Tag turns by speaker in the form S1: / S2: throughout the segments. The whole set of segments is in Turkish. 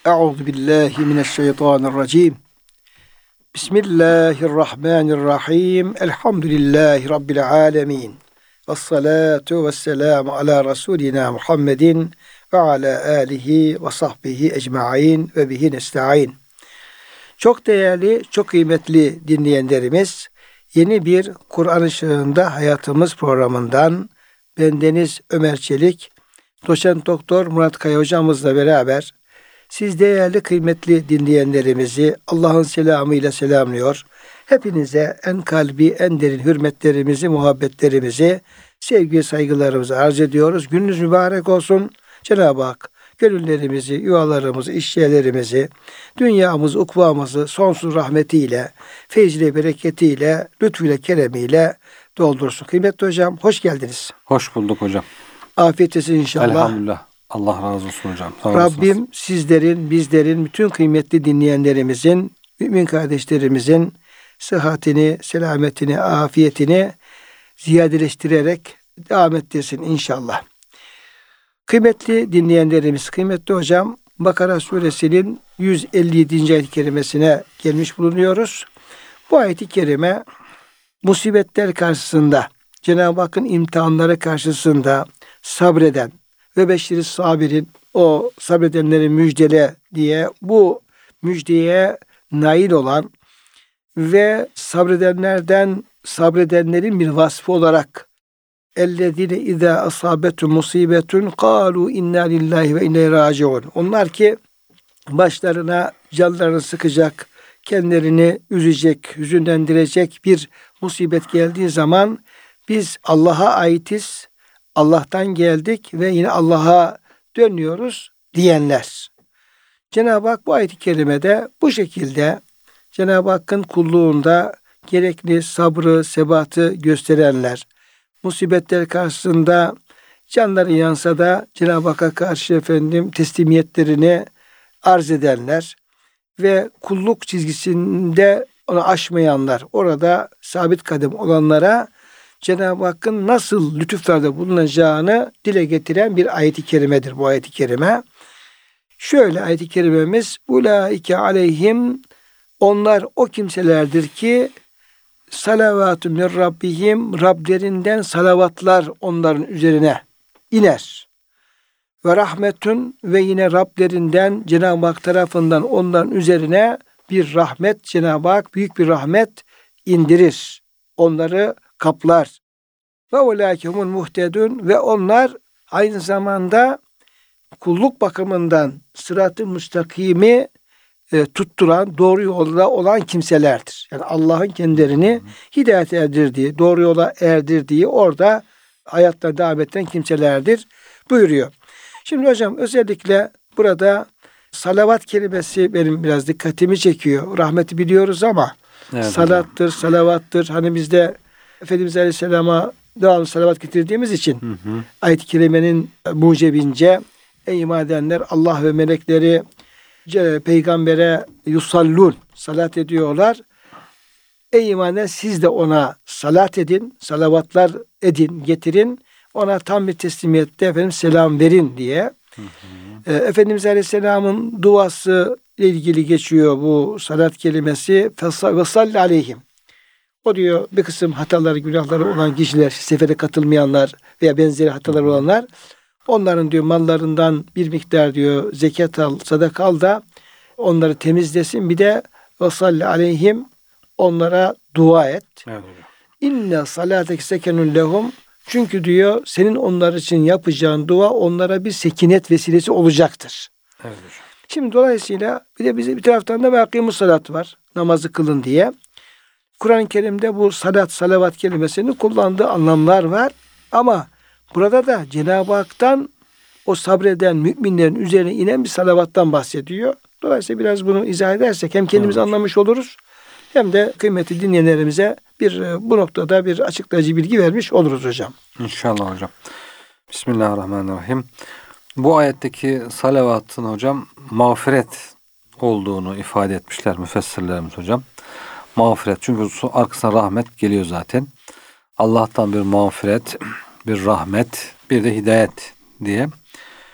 S1: Euzu billahi mineşşeytanirracim. Bismillahirrahmanirrahim. Elhamdülillahi Rabbil alemin. Vessalatu vesselamu ala Resulina Muhammedin ve ala alihi ve sahbihi ecmaîn ve bihi nesta'in. Çok değerli, çok kıymetli dinleyenlerimiz, yeni bir Kur'an Işığında Hayatımız programından bendeniz Ömer Çelik, Doçent Doktor Murat Kaya hocamızla beraber siz değerli kıymetli dinleyenlerimizi Allah'ın selamıyla selamlıyor. Hepinize en kalbi, en derin hürmetlerimizi, muhabbetlerimizi, sevgi, saygılarımızı arz ediyoruz. Gününüz mübarek olsun. Cenab-ı Hak gönüllerimizi, yuvalarımızı, işyerlerimizi, dünyamızı, ukvamızı sonsuz rahmetiyle, feyziyle, bereketiyle, lütfuyla, keremiyle doldursun. Kıymetli hocam, hoş geldiniz.
S2: Hoş bulduk hocam.
S1: Afiyet olsun inşallah.
S2: Elhamdülillah. Allah razı olsun hocam.
S1: Rabbim sizlerin, bizlerin, bütün kıymetli dinleyenlerimizin, mümin kardeşlerimizin sıhhatini, selametini, afiyetini ziyadeleştirerek devam ettirsin inşallah. Kıymetli dinleyenlerimiz, kıymetli hocam, Bakara suresinin 157. ayet-i kerimesine gelmiş bulunuyoruz. Bu ayet-i kerime musibetler karşısında, Cenab-ı Hakk'ın imtihanları karşısında sabreden ve beşiri sabirin, o sabredenleri müjdele diye bu müjdeye nail olan ve sabredenlerin bir vasfı olarak اَلَّذِينَ اِذَا أَصَابَتُ مُصِيبَةٌ قَالُوا اِنَّا لِلّٰهِ وَاِنَّا رَاجِعُونَ. Onlar ki başlarına canlarını sıkacak, kendilerini üzecek, hüzünlendirecek bir musibet geldiği zaman biz Allah'a aitiz, Allah'tan geldik ve yine Allah'a dönüyoruz diyenler. Cenab-ı Hak bu ayet-i kerimede bu şekilde Cenab-ı Hakk'ın kulluğunda gerekli sabrı, sebatı gösterenler, musibetler karşısında canları yansa da Cenab-ı Hakk'a karşı teslimiyetlerini arz edenler ve kulluk çizgisinde onu aşmayanlar, orada sabit kadem olanlara Cenab-ı Hakk'ın nasıl lütuflarda bulunacağını dile getiren bir ayet-i kerimedir bu ayet-i kerime. Şöyle ayet-i kerimemiz, ulaike aleyhim, onlar o kimselerdir ki salavatun min rabbihim, Rablerinden salavatlar onların üzerine iner. Ve rahmetun, ve yine Rablerinden, Cenab-ı Hak tarafından onların üzerine bir rahmet, Cenab-ı Hak büyük bir rahmet indirir. Onları kaplar. Ve ulâkehumul muhtedun, ve onlar aynı zamanda kulluk bakımından sırat-ı müstakimi tutturan, doğru yolda olan kimselerdir. Yani Allah'ın kendilerini hidayete erdirdiği, doğru yola erdirdiği, orada hayatta devam eden kimselerdir buyuruyor. Şimdi hocam özellikle burada salavat kelimesi benim biraz dikkatimi çekiyor. Rahmeti biliyoruz ama evet, salattır, salavattır. Hani bizde Efendimiz Aleyhisselam'a devamlı salavat getirdiğimiz için ayet-i kerimenin mucebince ey iman edenler Allah ve melekleri peygambere yusallun, salat ediyorlar. Ey iman eden siz de ona salat edin, salavatlar edin, getirin. Ona tam bir teslimiyette selam verin diye. Efendimiz Aleyhisselam'ın duası ile ilgili geçiyor bu salat kelimesi. Ve salli aleyhim. O diyor bir kısım hataları, günahları olan kişiler, sefere katılmayanlar veya benzeri hataları olanlar, onların diyor mallarından bir miktar diyor zekat al, sadaka al da onları temizlesin. Bir de ve salli aleyhim, onlara dua et. Evet. İnne salateke sekenun lehum. Çünkü diyor senin onlar için yapacağın dua onlara bir sekinet vesilesi olacaktır. Evet. Şimdi dolayısıyla bir de bize bir taraftan da vakimus salat var. Namazı kılın diye. Kur'an-ı Kerim'de bu salat, salavat kelimesini kullandığı anlamlar var. Ama burada da Cenab-ı Hak'tan o sabreden müminlerin üzerine inen bir salavattan bahsediyor. Dolayısıyla biraz bunu izah edersek hem kendimiz anlamış oluruz hem de kıymetli dinleyenlerimize bu noktada bir açıklayıcı bilgi vermiş oluruz hocam.
S2: İnşallah hocam. Bismillahirrahmanirrahim. Bu ayetteki salavatın hocam mağfiret olduğunu ifade etmişler müfessirlerimiz hocam. Mağfiret, çünkü arkasına rahmet geliyor zaten. Allah'tan bir mağfiret, bir rahmet, bir de hidayet diye.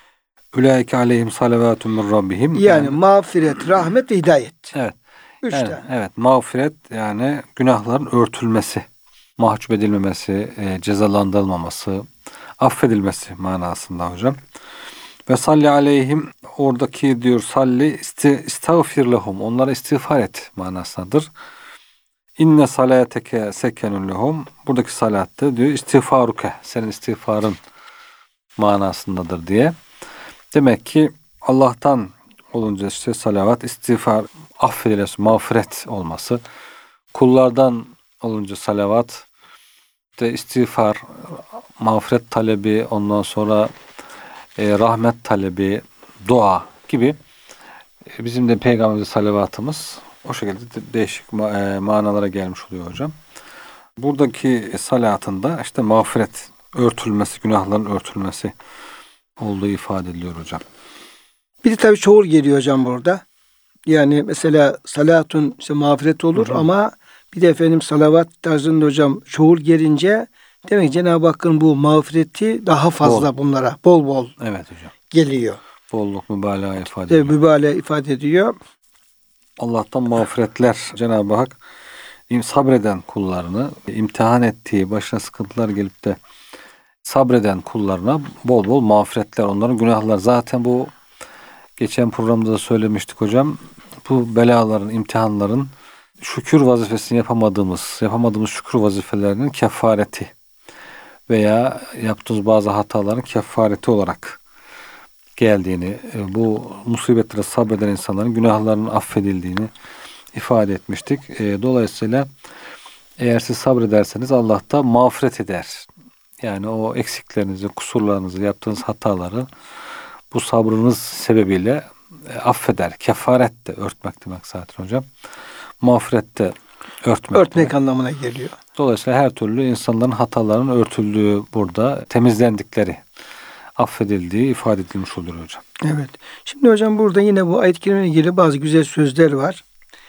S2: Ülaike aleyhim salavatun min rabbihim.
S1: Yani mağfiret, rahmet ve hidayet.
S2: Evet.
S1: Üç
S2: Yani,
S1: tane.
S2: evet, mağfiret yani günahların örtülmesi, mahcup edilmemesi, cezalandırılmaması, affedilmesi manasında hocam. Ve salli aleyhim, oradaki diyor salli istağfir lehum, onlara istiğfar et manasındadır. İnne salateke sekenun lehum, buradaki salatte diyor istiğfaruke, senin istiğfarın manasındadır diye. Demek ki Allah'tan olunca işte salavat, istiğfar, affedilmesi, mağfiret olması. Kullardan olunca salavat, işte istiğfar, mağfiret talebi, ondan sonra rahmet talebi, dua gibi bizim de Peygamberimize salavatımız o şekilde değişik manalara gelmiş oluyor hocam. Buradaki salatında işte mağfiret, örtülmesi, günahların örtülmesi olduğu ifade ediliyor hocam.
S1: Bir de tabii çoğul geliyor hocam burada. Yani mesela salatun işte mağfiret olur ama bir de efendim salavat tarzında hocam çoğul gelince demek ki Cenab-ı Hakk'ın bu mağfireti daha fazla bunlara bol
S2: evet hocam.
S1: Geliyor.
S2: Bolluk, mübalağa ifade ediyor.
S1: Mübalağa ifade ediyor.
S2: Allah'tan mağfiretler, Cenab-ı Hak sabreden kullarını, imtihan ettiği, başına sıkıntılar gelip de sabreden kullarına bol bol mağfiretler, onların günahları. Zaten bu geçen programda da söylemiştik hocam. Bu belaların, imtihanların şükür vazifesini yapamadığımız şükür vazifelerinin kefareti veya yaptığımız bazı hataların kefareti olarak geldiğini, bu musibetlere sabreden insanların günahlarının affedildiğini ifade etmiştik. Dolayısıyla eğer siz sabrederseniz Allah da mağfiret eder. Yani o eksiklerinizi, kusurlarınızı, yaptığınız hataları bu sabrınız sebebiyle affeder. Kefaret de örtmek demek zaten hocam. Mağfiret de örtmek
S1: anlamına geliyor.
S2: Dolayısıyla her türlü insanların hatalarının örtüldüğü, burada temizlendikleri, affedildiği ifade edilmiş olur hocam.
S1: Evet. Şimdi hocam burada yine bu ayet-i kerimeyle ilgili bazı güzel sözler var.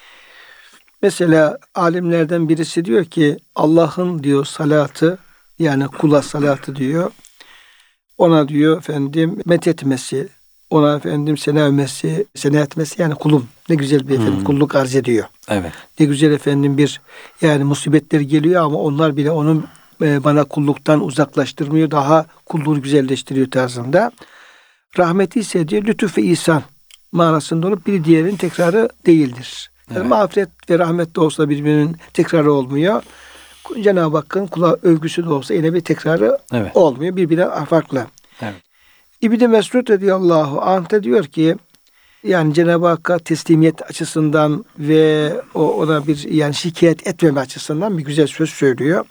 S1: Mesela alimlerden birisi diyor ki Allah'ın diyor salatı, yani kula salatı diyor. Ona diyor efendim methetmesi, ona efendim sena etmesi yani kulum ne güzel bir efendim kulluk arz ediyor.
S2: Evet.
S1: Ne güzel efendim bir yani musibetler geliyor ama onlar bile onun bana kulluktan uzaklaştırmıyor, daha kulluğu güzelleştiriyor tarzında. Rahmeti ise diyor lütuf ve ihsan manasında olup bir diğerinin tekrarı değildir. Yani evet. Mağfiret ve rahmet de olsa birbirinin tekrarı olmuyor. Cenab-ı Hakk'ın kula övgüsü de olsa yine bir tekrarı olmuyor. Birbirine farklı. Evet. İbn-i Mesud radıyallahu anh de diyor ki yani Cenab-ı Hakk'a teslimiyet açısından ve ona bir yani şikayet etmeme açısından bir güzel söz söylüyor.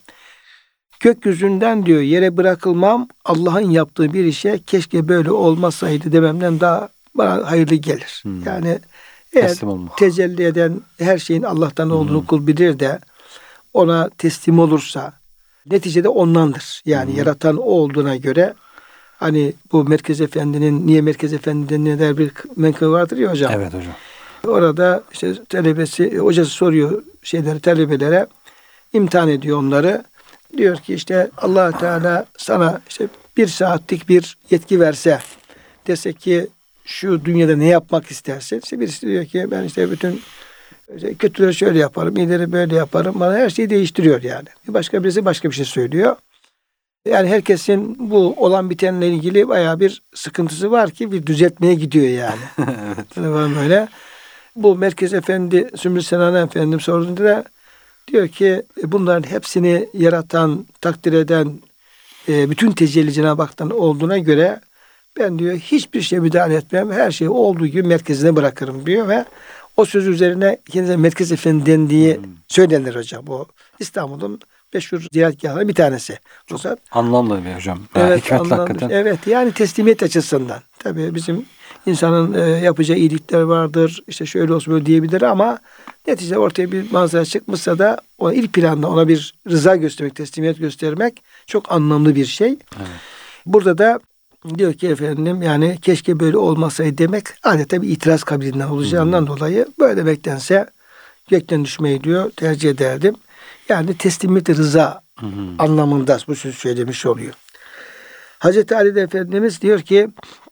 S1: Gökyüzünden diyor yere bırakılmam Allah'ın yaptığı bir işe keşke böyle olmasaydı dememden daha bana hayırlı gelir. Yani eğer tecelli eden her şeyin Allah'tan olduğunu kul bilir de ona teslim olursa neticede ondandır. Yani yaratan o olduğuna göre hani bu Merkez Efendi'nin niye Merkez Efendi'den ne der bir menkıbe vardır ya hocam.
S2: Evet hocam.
S1: Orada işte hocası soruyor talebelere imtihan ediyor onları. Diyor ki işte Allah Teala sana işte 1 saatlik bir yetki verse dese ki şu dünyada ne yapmak istersin? İşte birisi diyor ki ben işte bütün kötüleri şöyle yaparım, iyileri böyle yaparım. Bana her şeyi değiştiriyor yani. Başka birisi başka bir şey söylüyor. Yani herkesin bu olan bitenle ilgili bayağı bir sıkıntısı var ki bir düzeltmeye gidiyor yani. Evet. Böyle. Bu Merkez Efendi, Sümbül Senan Efendim sorduğunda da diyor ki bunların hepsini yaratan, takdir eden bütün tecelli Cenab-ı Hak'tan olduğuna göre ben diyor hiçbir şey müdahale etmem. Her şeyi olduğu gibi merkezine bırakırım diyor ve o söz üzerine kendisine Merkez Efendi dendiği söylenir hocam. Bu İstanbul'un meşhur ziyaretgahlarından bir tanesi.
S2: Çok anlamlı bir hocam.
S1: Evet,
S2: hikmetli hakikaten.
S1: Evet, yani teslimiyet açısından. Tabii bizim insanın yapacağı iyilikler vardır. İşte şöyle olsun böyle diyebilir ama neticede ortaya bir manzara çıkmışsa da ona ilk planda ona bir rıza göstermek, teslimiyet göstermek çok anlamlı bir şey. Evet. Burada da diyor ki efendim yani keşke böyle olmasaydı demek adeta bir itiraz kabilinden olacağından dolayı böyle demektense gökten düşmeyi diyor tercih ederdim. Yani teslimiyet rıza anlamında bu söz söylemiş oluyor. Hazreti Ali de Efendimiz diyor ki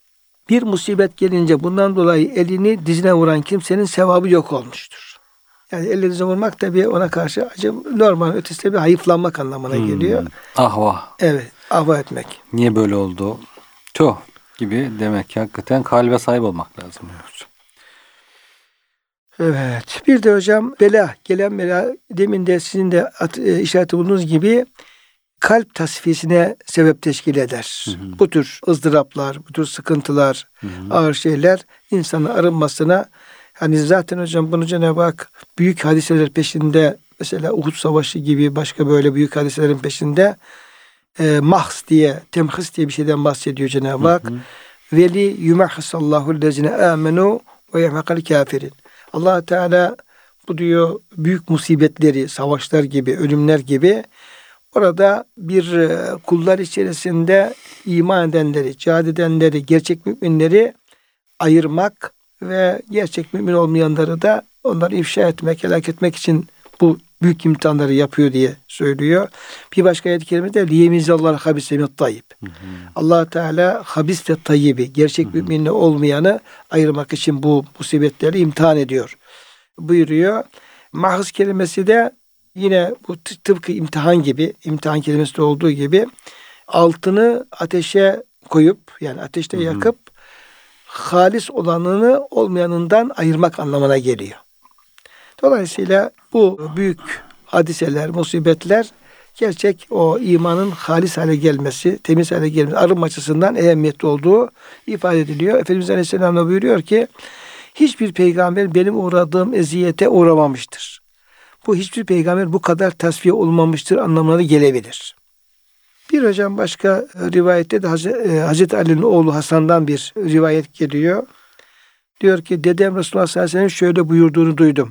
S1: Bir musibet gelince bundan dolayı elini dizine vuran kimsenin sevabı yok olmuştur. Yani elle dizine vurmak tabii ona karşı acı normal, ötesi de bir hayıflanmak anlamına geliyor.
S2: Ahvah.
S1: Evet, ahva etmek.
S2: Niye böyle oldu? Tüh gibi demek ki hakikaten kalbe sahip olmak lazım.
S1: Evet. Bir de hocam gelen bela demin de sizin de işaret bulunduğunuz gibi kalp tasfiyesine sebep teşkil eder. Bu tür ızdıraplar, bu tür sıkıntılar, ağır şeyler insanın arınmasına, hani zaten hocam bunu Cenab-ı Hak büyük hadiseler peşinde, mesela Uhud Savaşı gibi başka böyle büyük hadiselerin peşinde temhis diye bir şeyden bahsediyor Cenab-ı Hak. Veli yumahhisallahu lezine amenu ve yemhakal kafirin. Allah Teala bu diyor büyük musibetleri, savaşlar gibi, ölümler gibi orada bir kullar içerisinde iman edenleri, cihad edenleri, gerçek müminleri ayırmak ve gerçek mümin olmayanları da onları ifşa etmek, helak etmek için bu büyük imtihanları yapıyor diye söylüyor. Bir başka ayet-i kerimede liyemizallahu habise mit tayyib. Allah Teala habis ve tayyibi, gerçek müminle olmayanı ayırmak için bu musibetleri imtihan ediyor buyuruyor. Mahz kelimesi de yine bu tıpkı imtihan gibi, imtihan kelimesi de olduğu gibi altını ateşe koyup, yani ateşte yakıp halis olanını olmayanından ayırmak anlamına geliyor. Dolayısıyla bu büyük hadiseler, musibetler gerçek o imanın halis hale gelmesi, temiz hale gelmesi, arınma açısından ehemmiyetli olduğu ifade ediliyor. Efendimiz Aleyhisselam da buyuruyor ki hiçbir peygamber benim uğradığım eziyete uğramamıştır. Bu hiçbir peygamber bu kadar tasfiye olmamıştır anlamına gelebilir. Bir hocam başka rivayette de Hazreti Ali'nin oğlu Hasan'dan bir rivayet geliyor. Diyor ki dedem Resulullah sallallahu aleyhi ve sellem şöyle buyurduğunu duydum.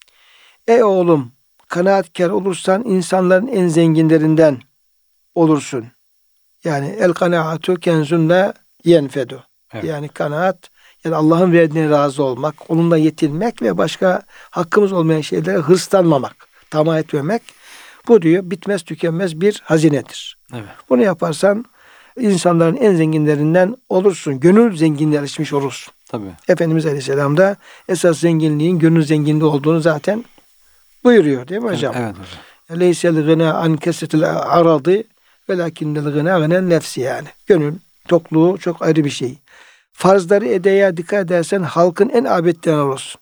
S1: Ey oğlum, kanaatkar olursan insanların en zenginlerinden olursun. Yani el kanaatu kenzun la yenfedu. Evet. Yani kanaat, yani Allah'ın verdiğine razı olmak, onunla yetinmek ve başka hakkımız olmayan şeylere hırslanmamak, tamah etmemek. Bu diyor bitmez tükenmez bir hazinedir. Evet. Bunu yaparsan insanların en zenginlerinden olursun. Gönül zenginleşmiş olursun. Tabii. Efendimiz Aleyhisselam da esas zenginliğin gönül zenginliği olduğunu zaten buyuruyor değil mi hocam? Evet hocam. Leysel gına an kesetil aradı velakinnel gına gınen nefsi yani. Gönül tokluğu çok ayrı bir şey. Farzları edeye dikkat edersen halkın en abedden olursun.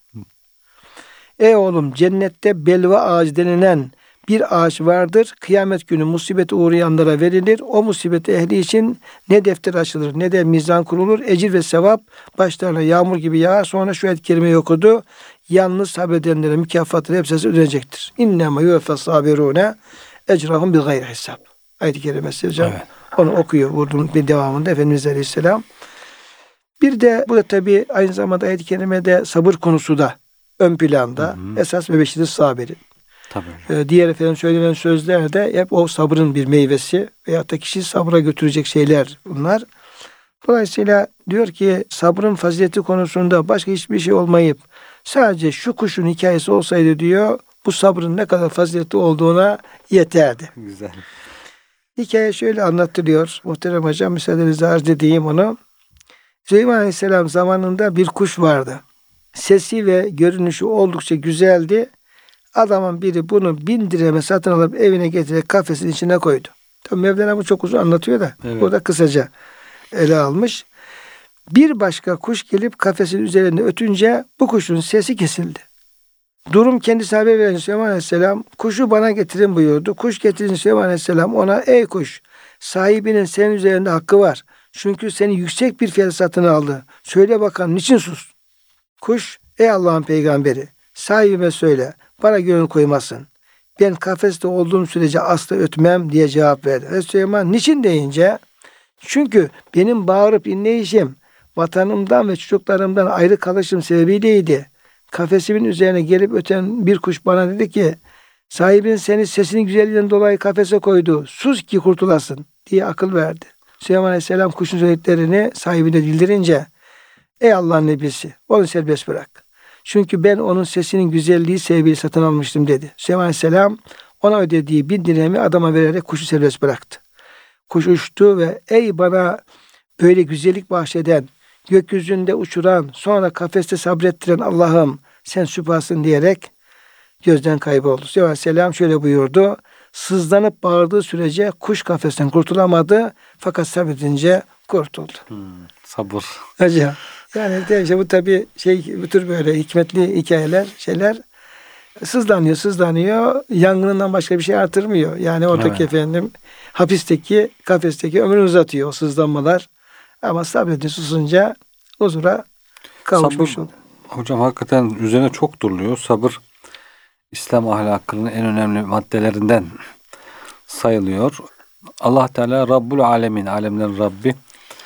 S1: Ey oğlum, cennette belva ağacı denilen bir ağaç vardır. Kıyamet günü musibete uğrayanlara verilir. O musibet ehli için ne defter açılır ne de mizan kurulur. Ecir ve sevap başlarına yağmur gibi yağar. Sonra şu ayet-i kerimeyi okudu. Yalnız sabredenlere mükafatları hepsi ödenecektir. İnnemâ yuveffes sabirûne ecrahum bil gayri hesap. Ayet-i kerimesi hocam. Evet. Onu okuyor. Bunun bir devamında Efendimiz Aleyhisselam. Bir de bu da tabii aynı zamanda ayet-i kerimede sabır konusu da ön planda. Esas ve beşiri sabiri. Tabii. Diğer efendim söylenen sözler de hep o sabrın bir meyvesi veyahut da kişi sabra götürecek şeyler bunlar. Dolayısıyla diyor ki sabrın fazileti konusunda başka hiçbir şey olmayıp sadece şu kuşun hikayesi olsaydı diyor bu sabrın ne kadar faziletli olduğuna yeterdi. Güzel. Hikaye şöyle anlatılıyor. Muhterem hocam müsaadenizle arz edeyim onu. Süleyman Aleyhisselam zamanında bir kuş vardı. Sesi ve görünüşü oldukça güzeldi. Adamın biri bunu 1000 dirheme satın alıp evine getirerek kafesin içine koydu. Tabii Mevlana bu çok uzun anlatıyor da evet. Burada kısaca ele almış. Bir başka kuş gelip kafesin üzerinde ötünce bu kuşun sesi kesildi. Durum kendisi haber veren Süleyman Aleyhisselam kuşu bana getirin buyurdu. Kuş getirince Süleyman Aleyhisselam ona ey kuş sahibinin senin üzerinde hakkı var. Çünkü seni yüksek bir fiyata satın aldı. Söyle bakalım niçin sus? Kuş ey Allah'ın peygamberi sahibime söyle bana gönül koymasın. Ben kafeste olduğum sürece asla ötmem diye cevap verdi. Ve Süleyman niçin deyince çünkü benim bağırıp inleyişim vatanımdan ve çocuklarımdan ayrı kalışım sebebiyleydi. Kafesimin üzerine gelip öten bir kuş bana dedi ki sahibin seni sesinin güzelliğinden dolayı kafese koydu. Sus ki kurtulasın diye akıl verdi. Süleyman Aleyhisselam kuşun söylediklerini sahibine bildirince ey Allah'ın nebisi onu serbest bırak. Çünkü ben onun sesinin güzelliği sebebiyle satın almıştım dedi. Süleyman Aleyhisselam ona ödediği 1000 dirhemi adama vererek kuşu serbest bıraktı. Kuş uçtu ve ey bana böyle güzellik bahşeden, gökyüzünde uçuran, sonra kafeste sabrettiren Allah'ım sen süpersın diyerek gözden kayboldu. Cebrail Aleyhisselam şöyle buyurdu. Sızlanıp bağırdığı sürece kuş kafesten kurtulamadı. Fakat sabredince kurtuldu.
S2: Sabır.
S1: Acaba. Yani de işte bu tabii bu tür böyle hikmetli hikayeler, şeyler sızlanıyor. Yangınından başka bir şey artırmıyor. Yani oradaki efendim hapisteki, kafesteki ömrünü uzatıyor o sızlanmalar. Ama sabredince susunca huzura kavuşmuş oluyor.
S2: Hocam hakikaten üzerine çok duruluyor. Sabır İslam ahlakının en önemli maddelerinden sayılıyor. Allah Teala Rabbul Alemin, alemlerin Rabbi.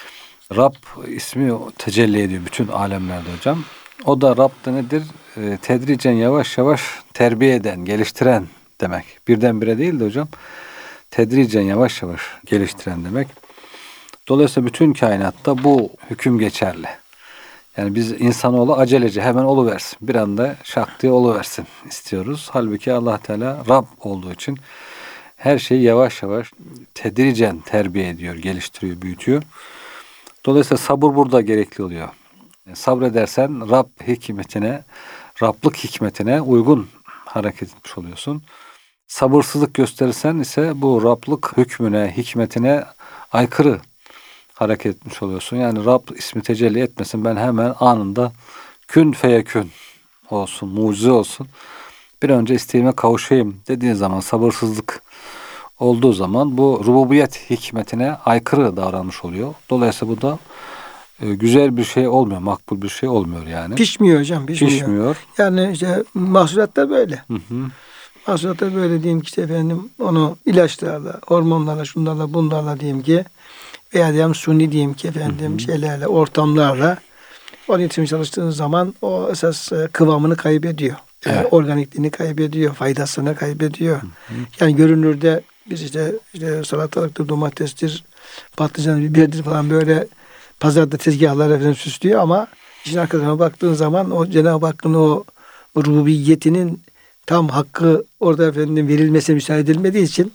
S2: Rab ismi tecelli ediyor bütün alemlerde hocam. O da Rab da nedir? Tedricen yavaş yavaş terbiye eden, geliştiren demek. Birdenbire değil de hocam. Tedricen yavaş yavaş geliştiren demek. Dolayısıyla bütün kainatta bu hüküm geçerli. Yani biz insanoğlu acelece hemen oluversin. Bir anda şak diye oluversin istiyoruz. Halbuki Allah Teala Rab olduğu için her şeyi yavaş yavaş tedricen terbiye ediyor, geliştiriyor, büyütüyor. Dolayısıyla sabır burada gerekli oluyor. Sabredersen Rab hikmetine, Rablık hikmetine uygun hareket etmiş oluyorsun. Sabırsızlık gösterirsen ise bu Rablık hükmüne, hikmetine aykırı hareket etmiş oluyorsun. Yani Rab ismi tecelli etmesin, ben hemen anında kün feyekün olsun, mucize olsun. Bir önce isteğime kavuşayım dediğin zaman, sabırsızlık olduğu zaman bu rububiyet hikmetine aykırı davranmış oluyor. Dolayısıyla bu da güzel bir şey olmuyor, makbul bir şey olmuyor yani.
S1: Pişmiyor hocam,
S2: Pişmiyor.
S1: Yani işte mahsulatta böyle. Mahsulatta böyle diyeyim ki işte efendim onu ilaçlarla, hormonlarla, şunlarla, bunlarla diyeyim ki veya diyelim suni diyeyim ki efendim şeylerle, ortamlarla onu yetiştirmeye çalıştığınız zaman o esas kıvamını kaybediyor. Yani organikliğini kaybediyor, faydasını kaybediyor. Yani görünürde biz işte salatalıktır, domatestir, patlıcan, biberdir falan böyle pazarda tezgahlar efendim süslüyor ama işin arkasına baktığın zaman o Cenab-ı Hakk'ın o rububiyetinin tam hakkı orada efendim verilmesine müsaade edilmediği için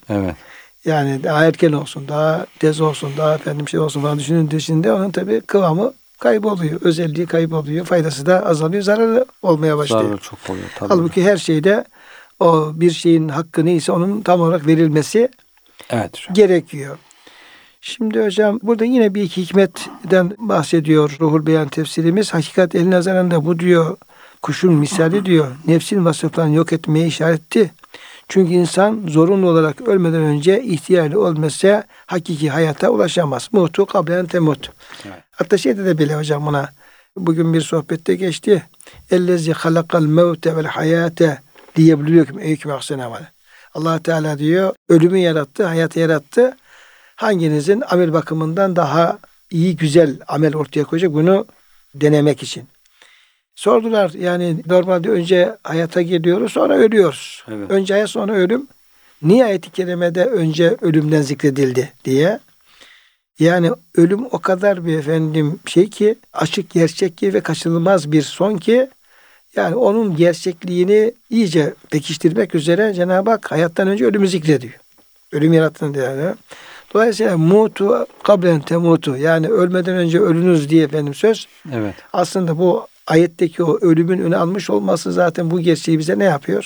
S1: yani daha erken olsun, daha tez olsun, daha efendim şey olsun falan düşündüğünde içinde onun tabii kıvamı kayboluyor. Özelliği kayboluyor. Faydası da azalıyor. Zararı olmaya başlıyor.
S2: Zararı çok oluyor. Tabii.
S1: Halbuki her şeyde o bir şeyin hakkı neyse onun tam olarak verilmesi gerekiyor. Şimdi hocam burada yine bir iki hikmetten bahsediyor Ruhul Beyan tefsirimiz. Hakikat el nazarında bu diyor kuşun misali diyor. Nefsin vasıflarını yok etmeye işaretti. Çünkü insan zorunlu olarak ölmeden önce ihtiyarlı olmasa hakiki hayata ulaşamaz. Mutu kablen temut. Hatta şeyde de bile hocam buna bugün bir sohbette geçti. Ellezî halakal mevte vel hayate diyebiliyorum eyküm ahsene amel. Allah Teala diyor ölümü yarattı, hayatı yarattı. Hanginizin amel bakımından daha iyi, güzel amel ortaya koyacak bunu denemek için. Sordular yani normalde önce hayata geliyoruz sonra ölüyoruz. Önce hayat sonra ölüm. Niye ayet-i kerimede önce ölümden zikredildi diye. Yani ölüm o kadar bir efendim şey ki açık gerçek ki ve kaçınılmaz bir son ki yani onun gerçekliğini iyice pekiştirmek üzere Cenab-ı Hak hayattan önce ölümü zikrediyor. Ölüm yarattığını diyor. Dolayısıyla mutu kablen temutu yani ölmeden önce ölünüz diye efendim söz. Aslında bu ayetteki o ölümün öne almış olması zaten bu gerçeği bize ne yapıyor?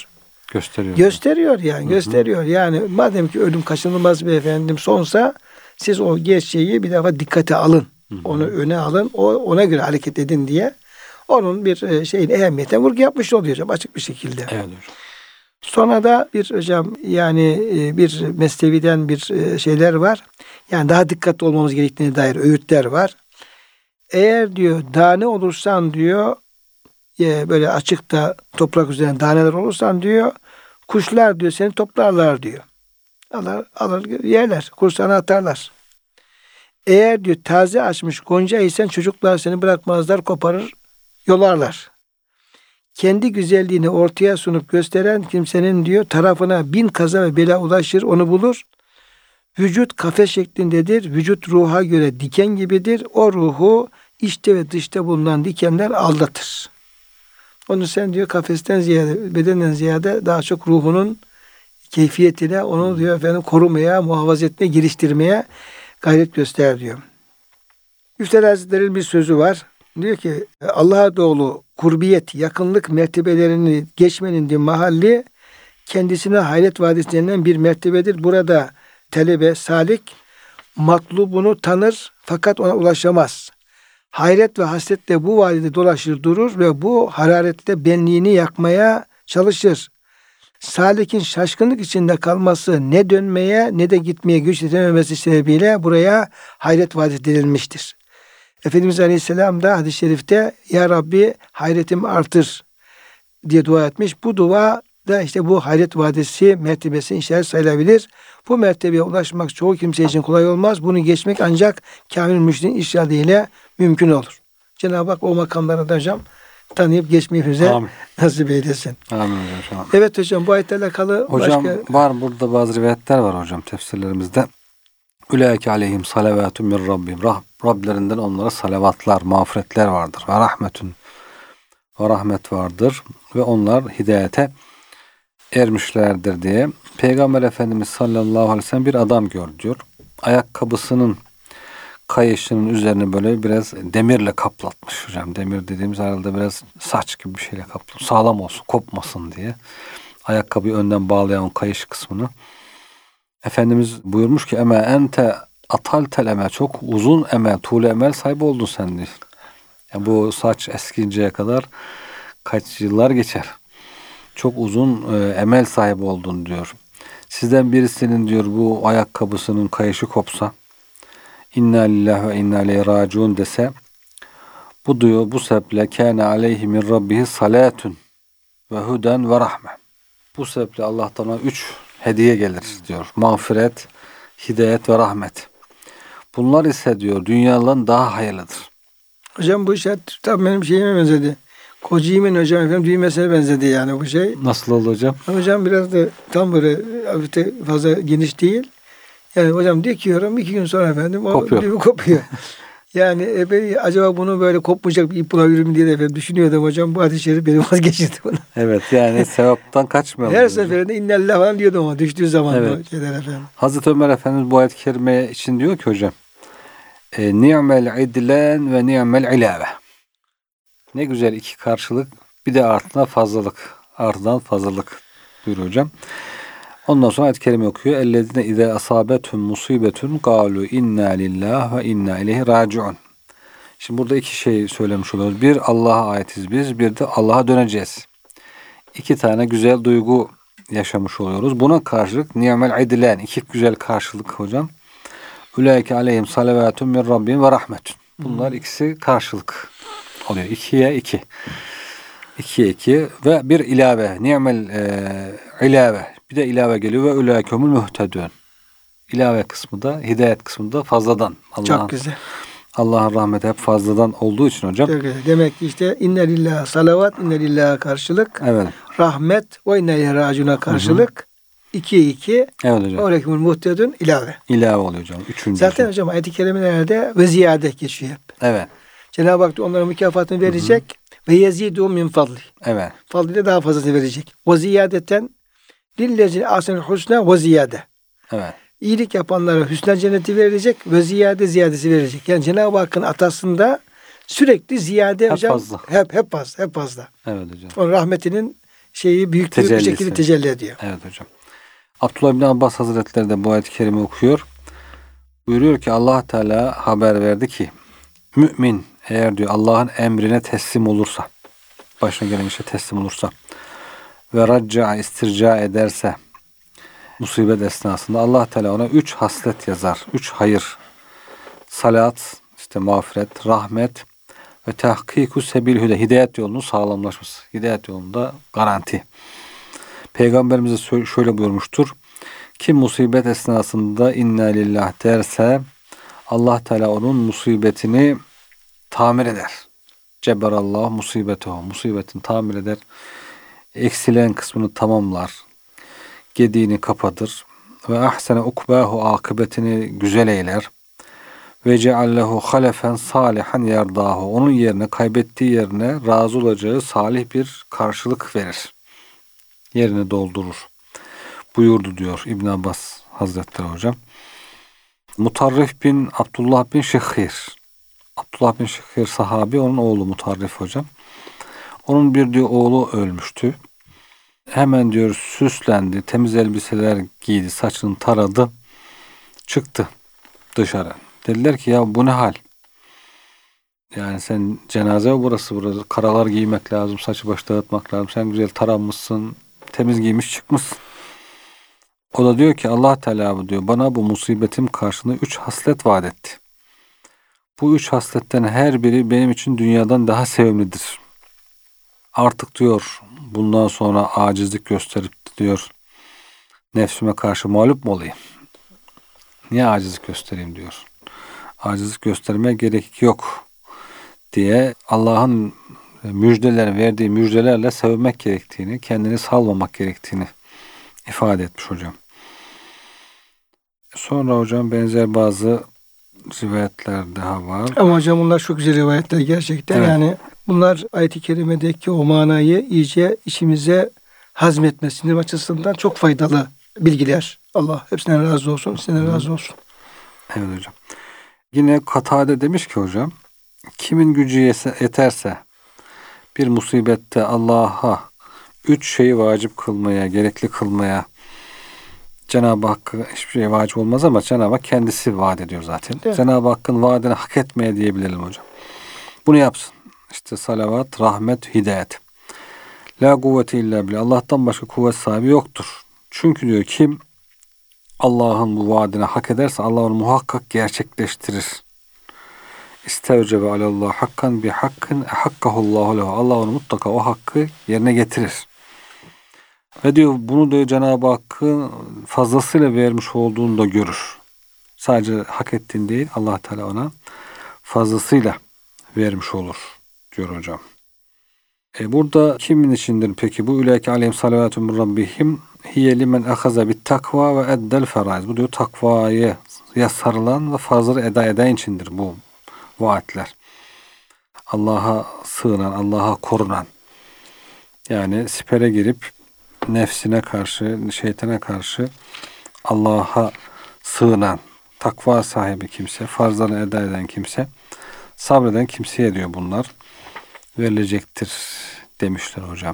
S1: Gösteriyor yani. Gösteriyor. Yani madem ki ölüm kaçınılmaz bir efendim sonsa siz o gerçeği bir defa dikkate alın. Onu öne alın. Ona göre hareket edin diye. Onun bir şeyin ehemmiyetine vurgu yapmış oluyor hocam açık bir şekilde. Sonra da bir hocam yani bir Mesnevi'den bir şeyler var. Yani daha dikkatli olmamız gerektiğine dair öğütler var. Eğer diyor tane olursan diyor böyle açıkta toprak üzerine taneler olursan diyor kuşlar diyor seni toplarlar diyor. Alır yerler. Kursağına atarlar. Eğer diyor taze açmış gonca isen çocuklar seni bırakmazlar koparır yolarlar. Kendi güzelliğini ortaya sunup gösteren kimsenin diyor tarafına 1000 kaza ve bela ulaşır onu bulur. Vücut kafes şeklindedir. Vücut ruha göre diken gibidir. O ruhu içte ve dışta bulunan dikenler aldatır. Onu sen diyor kafesten ziyade, bedenden ziyade daha çok ruhunun keyfiyetine, onu diyor efendim korumaya, muhafaza etmeye, geliştirmeye gayret göster diyor. Üstad Hazretleri'nin bir sözü var. Diyor ki Allah'a doğru kurbiyet, yakınlık mertebelerini geçmenin de mahalli kendisine Hayret Vadisi denilen bir mertebedir. Burada talebe, salik matlubunu tanır fakat ona ulaşamaz. Hayret ve hasretle bu vadide dolaşır durur ve bu hararetle benliğini yakmaya çalışır. Salik'in şaşkınlık içinde kalması ne dönmeye ne de gitmeye güç yetememesi sebebiyle buraya Hayret Vadisi denilmiştir. Efendimiz Aleyhisselam da hadis-i şerifte Ya Rabbi hayretimi artır diye dua etmiş. Bu dua da işte bu Hayret Vadisi mertebesi işaret sayılabilir. Bu mertebeye ulaşmak çoğu kimse için kolay olmaz. Bunu geçmek ancak kamil mürşidin irşadıyla mümkün olur. Cenab-ı Hak o makamlara da hocam tanıyıp geçmeyi bize nasip eylesin.
S2: Amin hocam.
S1: Evet hocam bu ayetle alakalı
S2: hocam
S1: başka...
S2: var burada bazı rivayetler var hocam tefsirlerimizde. Ulaike aleyhim salavatun min rabbim. Rablerinden onlara salavatlar, mağfiretler vardır. Ve rahmetun ve rahmet vardır. Ve onlar hidayete ermişlerdir diye. Peygamber Efendimiz sallallahu aleyhi ve sellem bir adam gördü diyor. Ayakkabısının kayışının üzerine böyle biraz demirle kaplatmış hocam. Demir dediğimiz herhalde biraz saç gibi bir şeyle kaplatmış. Sağlam olsun, kopmasın diye. Ayakkabıyı önden bağlayan o kayış kısmını. Efendimiz buyurmuş ki eme ente atal tel emel, çok uzun emel, tuğle emel sahibi oldun sen diyor. Yani bu saç eskinceye kadar kaç yıllar geçer. Çok uzun emel sahibi oldun diyor. Sizden birisinin diyor bu ayakkabısının kayışı kopsa, inna lillahi ve inna ileyhi raciun dese, bu diyor bu sebeple kâne aleyhi min rabbihi salatun ve huden ve rahme. Bu sebeple Allah'tan ona 3 hediye gelir diyor. Mağfiret, hidayet ve rahmet. Bunlar ise diyor dünyadan daha hayırlıdır.
S1: Hocam bu işaret tam benim şeyime benzedi. Kociğimin hocam efendim düğmesine benzedi yani bu şey.
S2: Nasıl oldu hocam?
S1: Hocam biraz da tam böyle fazla geniş değil. Yani hocam dikiyorum 2 gün sonra efendim o
S2: kopuyor.
S1: düğme kopuyor. Yani acaba bunu böyle kopmayacak bir ip bulabilir mi diye de efendim düşünüyordum hocam. Bu hadis-i şerif beni vazgeçirdi bunu.
S2: Evet yani sevaptan kaçmıyor.
S1: Her seferinde innallah falan diyordum ama düştüğü zaman
S2: evet.
S1: o şeyler efendim.
S2: Hazreti Ömer Efendimiz bu ayet-i kerime için diyor ki hocam ni'mel idlen ve ni'mel ilave. Ne güzel iki karşılık, bir de ardından fazlalık. Ardından fazlalık buyuruyor hocam. Ondan sonra ayet-i kerime okuyor. Ellezine izâ asâbethum musibetun kâlû inna lillahi ve inna ileyhi râciun. Şimdi burada iki şey söylemiş oluyoruz. Bir, Allah'a aitiz biz. Bir de Allah'a döneceğiz. 2 tane güzel duygu yaşamış oluyoruz. Buna karşılık ni'mel idlen. 2 güzel karşılık hocam. Ulaike aleyhim salavatun min rabbim ve rahmetun. Bunlar ikisi karşılık oluyor. 2'ye 2. 2'ye 2 ve bir ilave. Ni'mel ilave. Bir de ilave geliyor ve ulaikemul muhtedun. İlave kısmı da, hidayet kısmı da fazladan.
S1: Çok güzel.
S2: Allah'ın rahmeti hep fazladan olduğu için hocam.
S1: Çok güzel. Demek ki işte inne lillahi salavat, inne lillahi karşılık.
S2: Evet.
S1: Rahmet ve inne ileyhi raciun'a karşılık. 2'ye 2.
S2: Evet hocam.
S1: Ulaikemul muhtedun ilave.
S2: İlave oluyor hocam. 3.
S1: Zaten hocam ayet-i kerimelerde ve ziyade geçiyor hep.
S2: Evet.
S1: Cenab-ı Hak onlara mükafatını verecek ve yezidu min fadli.
S2: Evet.
S1: Fadliyle daha fazlasını verecek. Ve ziyadeten lillezine ahsenul husna ve ziyade.
S2: Evet.
S1: İyilik yapanlara hüsnü cenneti verecek ve ziyadesi verecek. Yani Cenab-ı Hakk'ın atasında sürekli ziyade
S2: hep
S1: hocam.
S2: Fazla.
S1: Hep fazla.
S2: Evet hocam.
S1: Onun rahmetinin büyük bir şekilde tecelli ediyor.
S2: Evet hocam. Abdullah bin Abbas Hazretleri de bu ayet-i kerime okuyor. Buyuruyor ki Allah Teala haber verdi ki mümin eğer diyor Allah'ın emrine teslim olursa, başına gelen işe teslim olursa ve racca istirca ederse musibet esnasında Allah Teala ona 3 haslet yazar. 3 hayır. Salat, işte mağfiret, rahmet ve tahkiku sebil hüde. Hidayet yolunun sağlamlaşması. Hidayet yolunda garanti. Peygamberimiz de şöyle buyurmuştur. Kim musibet esnasında inna lillah derse Allah Teala onun musibetini tamir eder. Ceberallah musibetehu. Musibetini tamir eder. Eksilen kısmını tamamlar. Gediğini kapatır. Ve ahsene ukbahu akıbetini güzel eyler. Ve ceallehu halefen salihan yerdahu. Onun yerine, kaybettiği yerine razı olacağı salih bir karşılık verir. Yerini doldurur. Buyurdu diyor İbn Abbas Hazretleri hocam. Mutarrif bin Abdullah bin Şehhir Abdullah bin Şakir sahabi, onun oğlu Mutarrif hocam. Onun bir diyor oğlu ölmüştü. Hemen diyor süslendi, temiz elbiseler giydi, saçını taradı, çıktı dışarı. Dediler ki ya bu ne hal? Yani sen cenaze mi burası? Karalar giymek lazım, saçı başı dağıtmak lazım. Sen güzel taranmışsın, temiz giymiş çıkmışsın. O da diyor ki Allah Teala bu diyor bana bu musibetim karşılığında 3 haslet vaat etti. Bu 3 hasletten her biri benim için dünyadan daha sevimlidir. Artık diyor bundan sonra acizlik gösterip diyor nefsime karşı mağlup mu olayım? Niye acizlik göstereyim diyor. Acizlik göstermeye gerek yok diye Allah'ın verdiği müjdelerle sevmek gerektiğini, kendini salmamak gerektiğini ifade etmiş hocam. Sonra hocam benzer bazı rivayetler daha var.
S1: Ama hocam bunlar çok güzel rivayetler gerçekten. Evet. Yani bunlar ayet-i kerimedeki o manayı iyice içimize hazmetmesinin açısından çok faydalı bilgiler. Allah hepsinden razı olsun, sizden razı olsun.
S2: Evet hocam. Yine Katade demiş ki hocam, kimin gücü yeterse bir musibette Allah'a 3 şeyi vacip kılmaya, gerekli kılmaya, Cenab-ı Hakk'a hiçbir şey vacip olmaz ama Cenab-ı Hak kendisi vaat ediyor zaten. Evet. Cenab-ı Hakk'ın vaadini hak etmeye diyebilelim hocam. Bunu yapsın. İşte salavat, rahmet, hidayet. La kuvvete illa billah. Allah'tan başka kuvvet sahibi yoktur. Çünkü diyor kim Allah'ın bu vaadini hak ederse Allah onu muhakkak gerçekleştirir. İstevcebe alallah hakkan bi hakkın hakkahullahu lehu. Allah onu mutlaka o hakkı yerine getirir. Ve diyor bunu diyor Cenab-ı Hakk'ın fazlasıyla vermiş olduğunu da görür. Sadece hak ettiğin değil, Allah Teala ona fazlasıyla vermiş olur diyor hocam. Burada kimin içindir peki? Bu ulaike aleyhim salavatun min rabbihim hiye limen ahaza bit takva ve eddel feraiz. Bu diyor takvaya sarılan ve farzları eda eden içindir bu vaatler. Allah'a sığınan, Allah'a korunan. Yani sipere girip nefsine karşı, şeytana karşı Allah'a sığınan, takva sahibi kimse, farzlarını eda eden kimse, sabreden kimseye diyor bunlar verilecektir demişler hocam.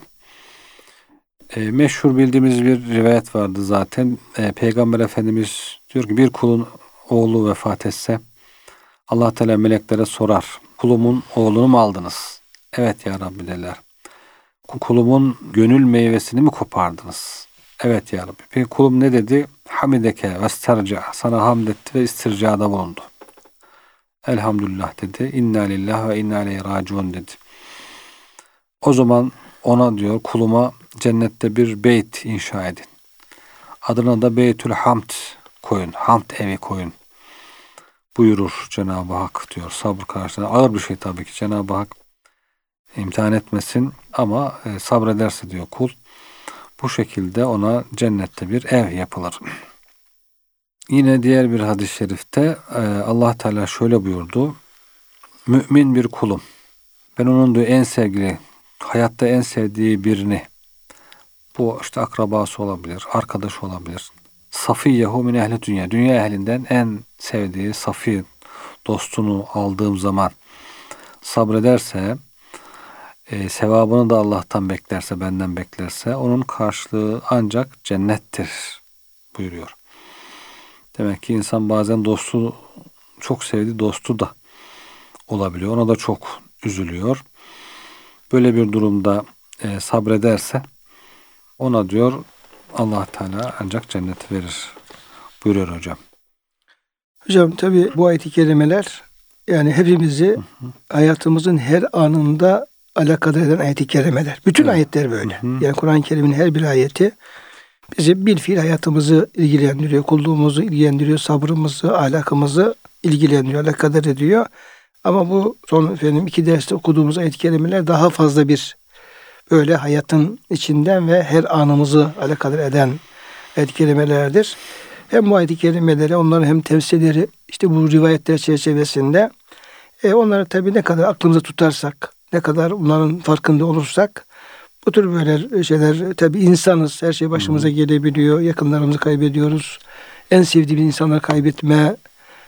S2: Meşhur bildiğimiz bir rivayet vardı zaten. Peygamber Efendimiz diyor ki bir kulun oğlu vefat etse Allah Teala meleklere sorar. Kulumun oğlunu mu aldınız? Evet ya Rabbi derler. Kulumun gönül meyvesini mi kopardınız? Evet ya Rabbi. Peki kulum ne dedi? Hamideke ve istirca. Sana hamd etti ve istircada bulundu. Elhamdülillah dedi. İnna lillahi ve inna ileyhi raciun dedi. O zaman ona diyor kuluma cennette bir beyt inşa edin. Adına da Beytül Hamd koyun. Hamd evi koyun. Buyurur Cenab-ı Hak diyor. Sabır karşılığında. Ağır bir şey tabii ki Cenab-ı Hak imtihan etmesin ama sabrederse diyor kul. Bu şekilde ona cennette bir ev yapılır. Yine diğer bir hadis-i şerifte Allah Teala şöyle buyurdu. Mümin bir kulum. Ben onun diyor en sevgili, hayatta en sevdiği birini, bu işte akrabası olabilir, arkadaş olabilir. Safiyyehu min ehli dünya. Dünya ehlinden en sevdiği safi dostunu aldığım zaman sabrederse, sevabını da Allah'tan beklerse, benden beklerse onun karşılığı ancak cennettir buyuruyor. Demek ki insan bazen dostu, çok sevdiği dostu da olabiliyor. Ona da çok üzülüyor. Böyle bir durumda sabrederse ona diyor Allah Teala ancak cenneti verir buyuruyor hocam.
S1: Hocam tabi bu ayet-i kerimeler yani hepimizi hayatımızın her anında alakadar eden ayet-i kerimeler. Bütün ayetler böyle. Yani Kur'an-ı Kerim'in her bir ayeti bizi bir fiil hayatımızı ilgilendiriyor, kulluğumuzu ilgilendiriyor, sabrımızı, ahlakımızı ilgilendiriyor, alakadar ediyor. Ama bu son 2 derste okuduğumuz ayet-i kerimeler daha fazla bir böyle hayatın içinden ve her anımızı alakadar eden ayet-i kerimelerdir. Hem bu ayet-i kerimeleri, onların hem tefsirleri işte bu rivayetler çerçevesinde onları tabii ne kadar aklımıza tutarsak, ne kadar bunların farkında olursak bu tür böyle şeyler tabii insanız. Her şey başımıza gelebiliyor. Yakınlarımızı kaybediyoruz. En sevdiğimiz insanları kaybetme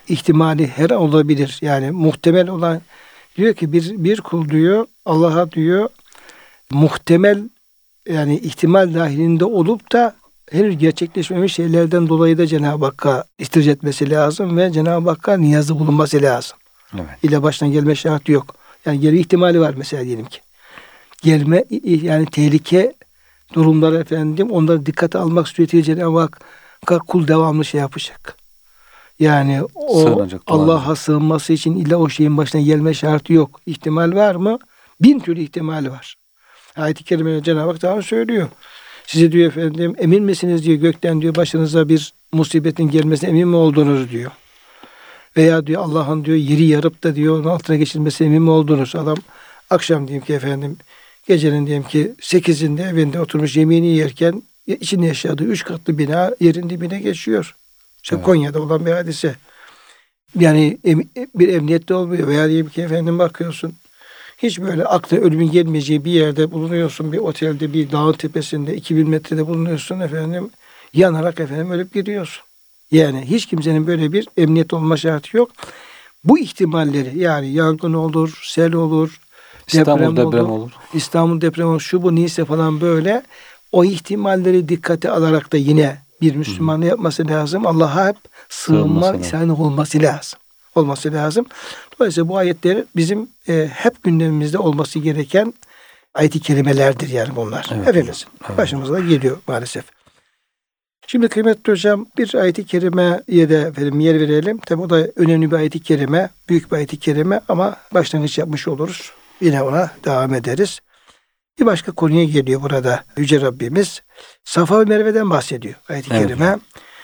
S1: ihtimali her an olabilir. Yani muhtemel olan diyor ki bir kul diyor Allah'a diyor muhtemel yani ihtimal dahilinde olup da henüz gerçekleşmemiş şeylerden dolayı da Cenab-ı Hakk'a istirce etmesi lazım ve Cenab-ı Hakk'a niyazda bulunması lazım.
S2: Evet.
S1: İle baştan gelme şartı yok. Yani geri ihtimali var mesela diyelim ki. Gelme yani tehlike durumları efendim onları dikkate almak suretiyle Cenab-ı Hakk'a kul devamlı şey yapacak. Yani o Allah'a sığınması için illa o şeyin başına gelme şartı yok. İhtimal var mı? 1000 türlü ihtimal var. Ayet-i Kerime'de Cenab-ı Hak daha söylüyor. Size diyor efendim emin misiniz diyor gökten diyor başınıza bir musibetin gelmesine emin mi oldunuz diyor. Veya diyor Allah'ın diyor yeri yarıp da diyor onun altına geçilmesine emin mi oldunuz? Adam akşam diyeyim ki efendim gecenin diyelim ki 8'inde evinde oturmuş yemeğini yerken içinde yaşadığı 3 katlı bina yerin dibine geçiyor. İşte evet. Konya'da olan bir hadise. Yani bir emniyette olmuyor. Veya diyelim ki efendim bakıyorsun hiç böyle aklına ölümün gelmeyeceği bir yerde bulunuyorsun. Bir otelde bir dağın tepesinde 2000 metrede bulunuyorsun efendim. Yanarak efendim ölüp gidiyorsun. Yani hiç kimsenin böyle bir emniyet olma şartı yok. Bu ihtimalleri yani yangın olur, sel olur, deprem olur. İstanbul depremi olur. Şu bu neyse falan böyle. O ihtimalleri dikkate alarak da yine bir Müslüman ne yapması lazım? Allah'a hep sığınma ihsanı olması lazım. Dolayısıyla bu ayetler bizim hep gündemimizde olması gereken ayet-i kerimelerdir yani bunlar.
S2: Evet.
S1: Hepimizin. Evet. Başımıza da geliyor maalesef. Şimdi kıymetli hocam bir ayet-i kerimeye de yer verelim. Tabi o da önemli bir ayet-i kerime, büyük bir ayet-i kerime ama başlangıç yapmış oluruz. Yine ona devam ederiz. Bir başka konuya geliyor burada Yüce Rabbimiz. Safa ve Merve'den bahsediyor ayet-i kerime.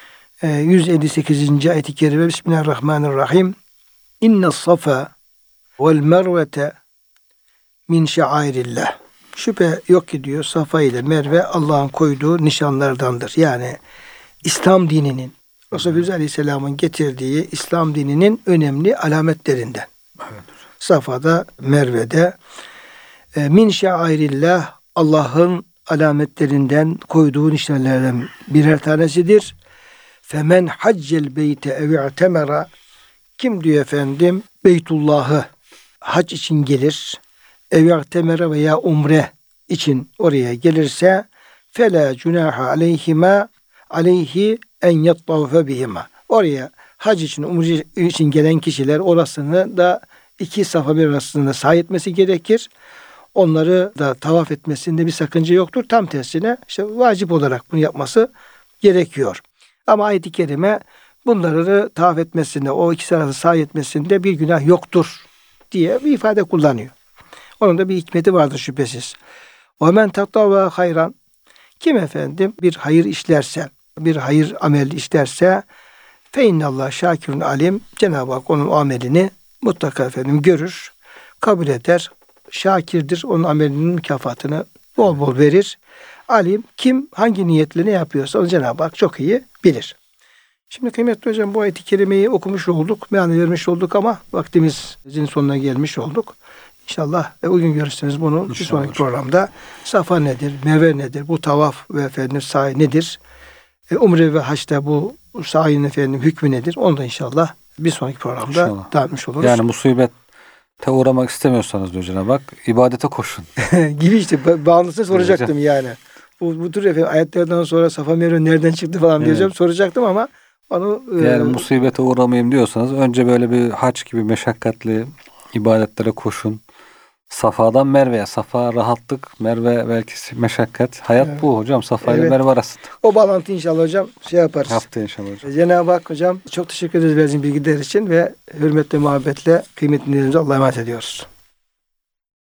S1: 158. ayet-i kerime Bismillahirrahmanirrahim. İnne safa vel mervete min şairillah. Şüphe yok ki diyor Safa ile Merve Allah'ın koyduğu nişanlardandır. Yani İslam dininin Resulullah Aleyhisselam'ın getirdiği İslam dininin önemli alametlerinden. Evet. Safa'da, Merve'de min şairillah Allah'ın alametlerinden koyduğu nişanlardan birer tanesidir. Femen haccel beyte ev i'temera kim diyor efendim Beytullah'ı hac için gelir ev i'temera veya umre için oraya gelirse fela cunaha aleyhi en yattavfe bihima. Oraya hac için umre için gelen kişiler orasını da iki Safa bir arasında sahi etmesi gerekir. Onları da tavaf etmesinde bir sakınca yoktur. Tam tersine işte vacip olarak bunu yapması gerekiyor. Ama ayet-i kerime bunları tavaf etmesinde, o ikisi arasında sahi etmesinde bir günah yoktur diye bir ifade kullanıyor. Onun da bir hikmeti vardır şüphesiz. وَمَنْ تَطَّوَّا hayran kim efendim bir hayır işlerse, bir hayır ameli işlerse فَاِنَّ اللّٰهَ şakirun alim Cenab-ı Hak onun amelini mutlaka efendim görür, kabul eder, şakirdir. Onun amelinin mükafatını bol bol verir. Alim kim hangi niyetle ne yapıyorsa onu Cenab-ı Hak çok iyi bilir. Şimdi kıymetli hocam bu ayet-i kerimeyi okumuş olduk, meal vermiş olduk ama vaktimizin sonuna gelmiş olduk. İnşallah uygun görürseniz bunu bir sonraki programda Safa nedir, Merve nedir, bu tavaf ve efendim sahi nedir, umre ve haçta bu sahinin efendim hükmü nedir, onu da inşallah bir sonraki programda dağıtmış oluruz.
S2: Yani musibete uğramak istemiyorsanız diyor Cenab-ı Hak, ibadete koşun.
S1: Gibi işte bağlısını soracaktım yani. Bu tür efendim ayetlerden sonra Safa Merve nereden çıktı falan diyeceğim soracaktım ama onu
S2: yani musibete uğramayayım diyorsanız önce böyle bir hac gibi meşakkatli ibadetlere koşun. Safa'dan Merve'ye. Safa rahatlık, Merve belki meşakkat. Hayat bu hocam. Safa ile Merve arasında.
S1: O bağlantı inşallah hocam yaparız.
S2: Yaptı inşallah hocam.
S1: Cenab-ı Hak hocam çok teşekkür ederiz verdiğiniz bilgiler için ve hürmetle, muhabbetle kıymetli dinlerimize Allah'a emanet ediyoruz.